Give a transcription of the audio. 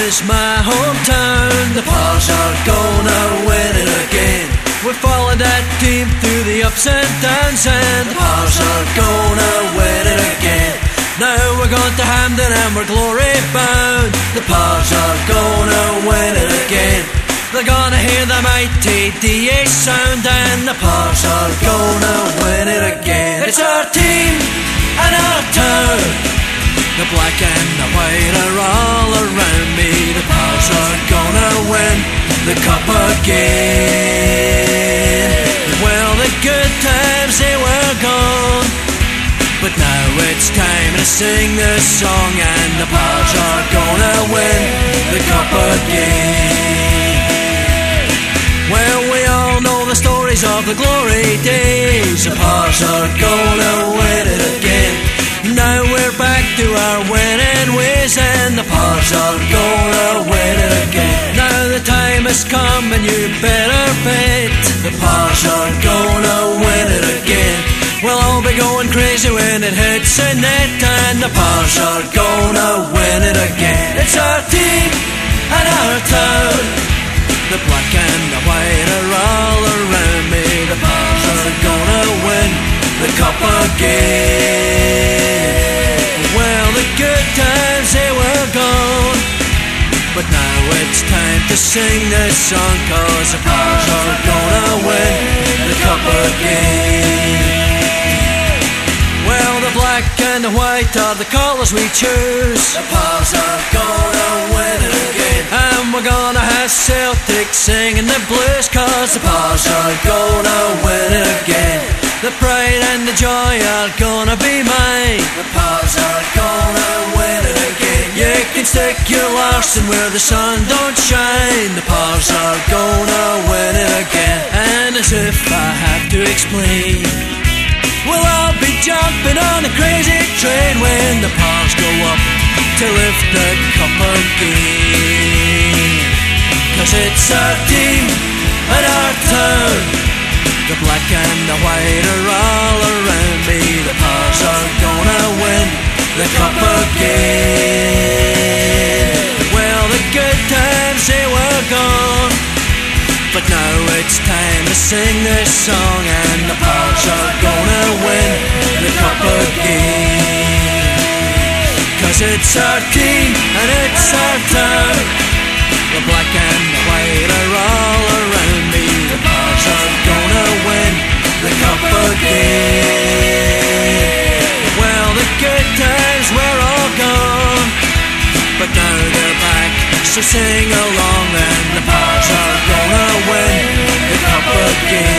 is my hometown. The Pars are gonna win it again. We followed that team through the ups and downs, and the Pars are gonna win it again. Now we're going to Hampden and we're glory bound. The Pars are gonna win it again. They're gonna hear the mighty DA sound, and the Pars are gonna win it again. It's our team and our town. The black and the white are all around me. The Pars are gonna win the cup again. Well, the good times, they were gone, but now it's time to sing this song, and the Pars are gonna win the cup again. Well, we all know the stories of the glory days. The Pars are gonna win it again. Now we're back to our winning ways, and the Pars are gonna win it again. Now the time has come and you better bet the Pars are gonna win it again. We'll all be going crazy when it hits the net, and the Pars are gonna win it again. It's our team and our town. The black and the white are all around me. The Pars are gonna win the cup again. Well, the good times, they were gone, but now it's time to sing this song, 'cause the Pars are gonna win the cup again. Well, the black and the white are the colours we choose. The Pars are gonna win it again. And we're gonna have Celtic singing the blues, 'cause the Pars are gonna win it again. The pride and the joy are gonna be mine. The Pars are gonna win it again. You can stick your Larson where the sun don't shine. The Pars are gonna win it again. And as if I have to explain, we'll all be jumping on a crazy train when the Pars go up to lift the cup again. 'Cause it's our team and our town. The black and the white are all around me. The Pars are gonna win the cup again. Well, the good times, they were gone, but now it's time to sing this song, and the Pars are gonna win the cup again. 'Cause it's our team and it's our town. The black and the white are all around me. The Pars are gonna win the cup again. Well, the good times were all gone, but now they're back, so sing along, and the Pars are gonna win the cup again.